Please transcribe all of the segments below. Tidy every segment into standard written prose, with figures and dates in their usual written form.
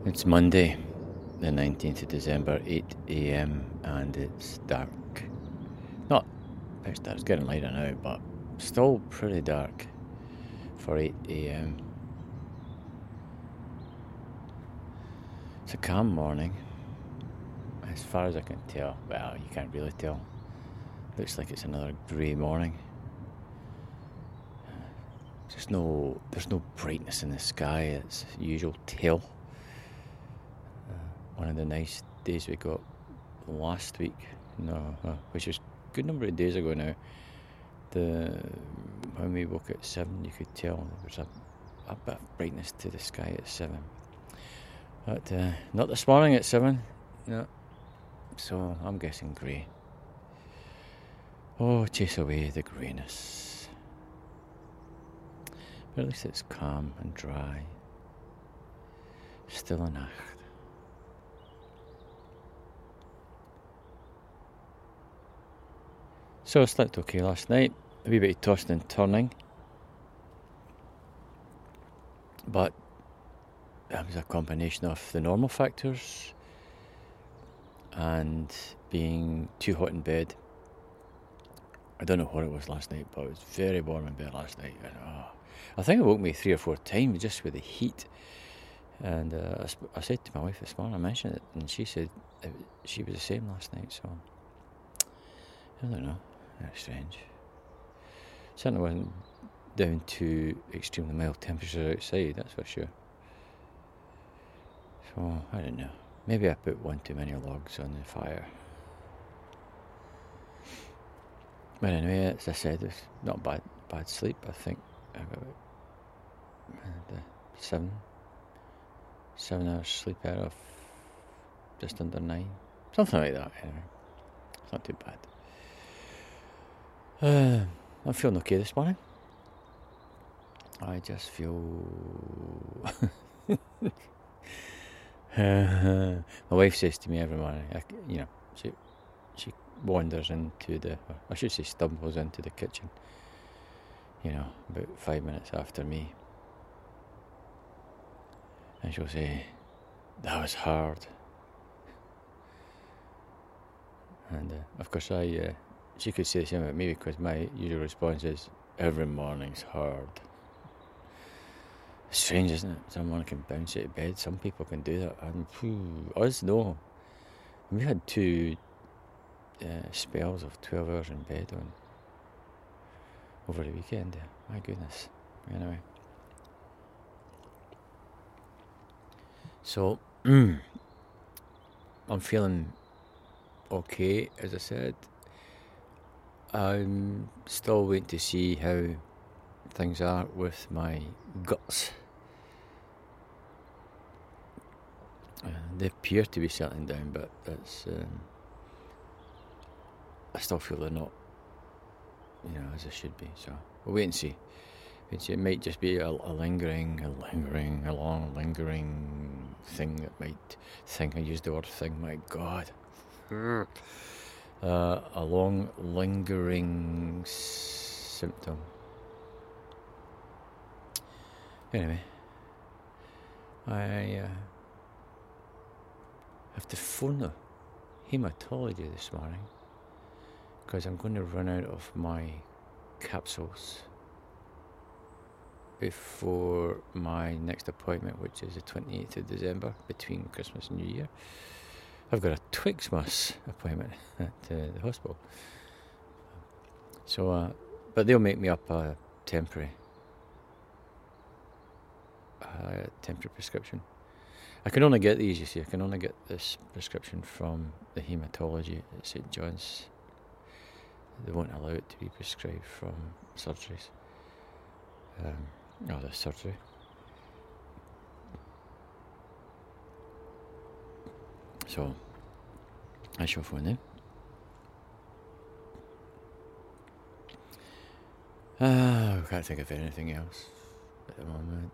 It's Monday, the 19th of December, 8 a.m, and it's dark. Not pitch dark, it's getting lighter now, but still pretty dark for 8 a.m. It's a calm morning, as far as I can tell. Well, you can't really tell. Looks like it's another grey morning. There's no brightness in the sky. It's the usual tale. One of the nice days we got last week, which was a good number of days ago now. When we woke at 7, you could tell there was a bit of brightness to the sky at 7. But not this morning at 7. No. So I'm guessing grey. Oh, chase away the greyness. But at least it's calm and dry. Still a nacht. So I slept okay last night. A wee bit of tossing and turning. But that was a combination of the normal factors and being too hot in bed. I don't know what it was last night, but it was very warm in bed last night. And, I think it woke me 3 or 4 times just with the heat. And I said to my wife this morning, I mentioned it, and she said she was the same last night. So I don't know. Very strange. Certainly wasn't down to extremely mild temperatures outside, that's for sure. So, I don't know. Maybe I put one too many logs on the fire. But anyway, as I said, it's not bad sleep. I think I got about 7 hours sleep out of just under 9. Something like that, anyway. It's not too bad. I'm feeling okay this morning. I just feel... My wife says to me every morning, she wanders into stumbles into the kitchen, about 5 minutes after me. And she'll say, "That was hard." And of course she could say the same about me, because my usual response is, every morning's hard. It's strange, isn't it? Someone can bounce out of bed. Some people can do that. And us, no. We had 2 spells of 12 hours in bed over the weekend. My goodness. Anyway. So, I'm feeling okay, as I said. I'm still waiting to see how things are with my guts. They appear to be settling down, but that's I still feel they're not, as they should be. So we'll wait and see. It might just be a long lingering thing that might think I used the word thing. My God. A long lingering symptom. Anyway, I have to phone the haematology this morning, because I'm going to run out of my capsules before my next appointment, which is the 28th of December, between Christmas and New Year. I've got a Twixmas appointment at the hospital. So, but they'll make me up a temporary prescription. I can only get these, you see. I can only get this prescription from the haematology at St John's. They won't allow it to be prescribed from surgeries. The surgery. So, I shall phone them. I can't think of anything else at the moment.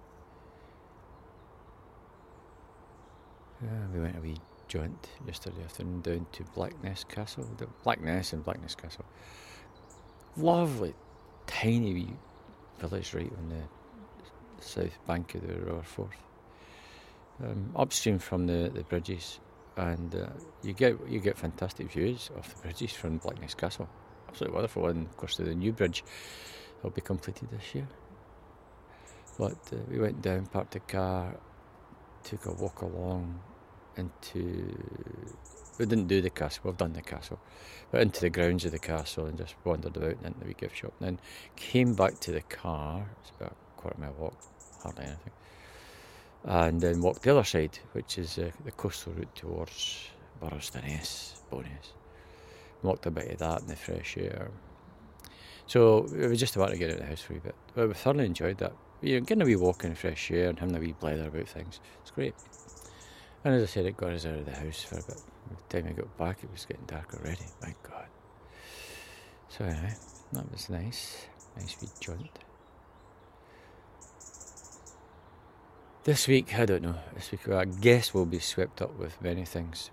We went a wee jaunt yesterday afternoon down to Blackness Castle. Blackness and Blackness Castle. Lovely, tiny wee village right on the south bank of the River Forth. upstream from the bridges, and you get fantastic views of the bridges from Blackness Castle. Absolutely wonderful, and of course the new bridge will be completed this year. But we went down, parked the car, took a walk along into... We didn't do the castle, we've done the castle, but into the grounds of the castle and just wandered about and into the wee gift shop. And then came back to the car, it's about a quarter mile walk, hardly anything, and then walked the other side, which is the coastal route towards Burrastoness, Bowness. Walked a bit of that in the fresh air. So we were just about to get out of the house for a bit, but we thoroughly enjoyed that. You know, getting a wee walk in the fresh air and having a wee blather about things, it's great. And as I said, it got us out of the house for a bit. By the time I got back, it was getting dark already. My God. So anyway, that was nice. Nice wee jaunt. This week, I don't know. This week, I guess we'll be swept up with many things.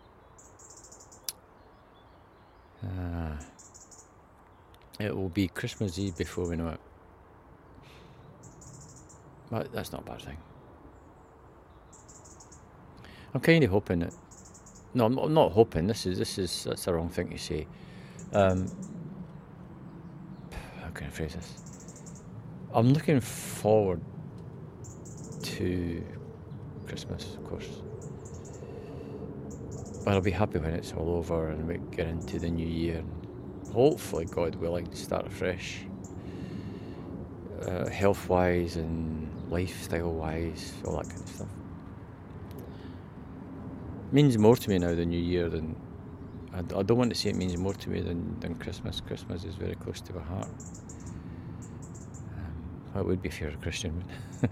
It will be Christmas Eve before we know it. But that's not a bad thing. I'm kind of hoping that... No, I'm not hoping. That's the wrong thing to say. How can I phrase this? I'm looking forward to Christmas, of course. But I'll be happy when it's all over and we get into the new year. And hopefully, God willing, start afresh. Health-wise and lifestyle-wise, all that kind of stuff. Means more to me now the new year than... I don't want to say it means more to me than Christmas. Christmas is very close to my heart. Well, it would be if you're a Christian.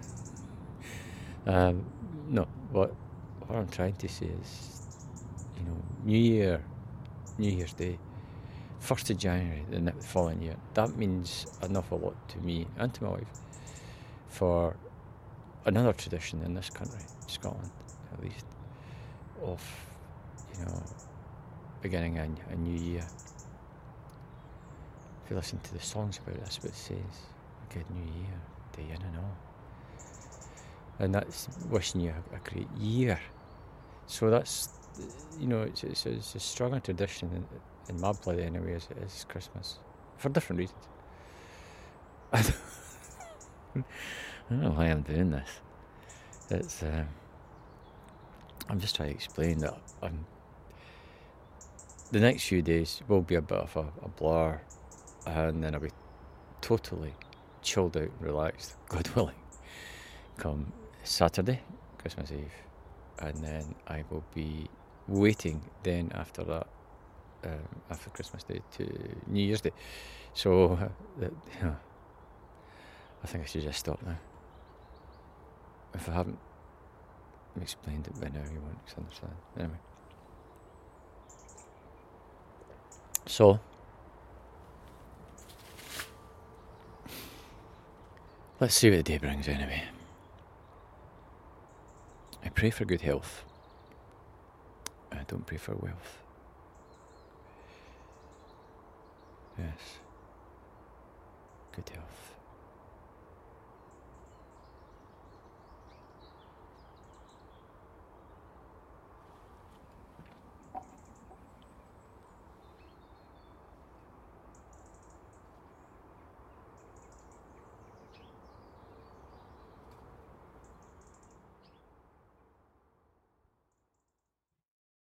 No, what I'm trying to say is, you know, New Year's Day, 1st of January, the following year, that means an awful lot to me and to my wife for another tradition in this country, Scotland at least, of, you know, beginning a new year. If you listen to the songs about it, that's what it says. A good new year, day in and all. And that's wishing you a great year. So that's, you know, it's a stronger tradition in my blood anyway as it is Christmas. For different reasons. I don't know why I'm doing this. It's... I'm just trying to explain that the next few days will be a bit of a blur, and then I'll be totally chilled out and relaxed, God willing, come Saturday, Christmas Eve, and then I will be waiting then after that, after Christmas Day to New Year's Day. So I think I should just stop now. If I haven't explained it by now, you won't understand. Anyway. So, let's see what the day brings anyway. I pray for good health. I don't pray for wealth. Yes. Good health.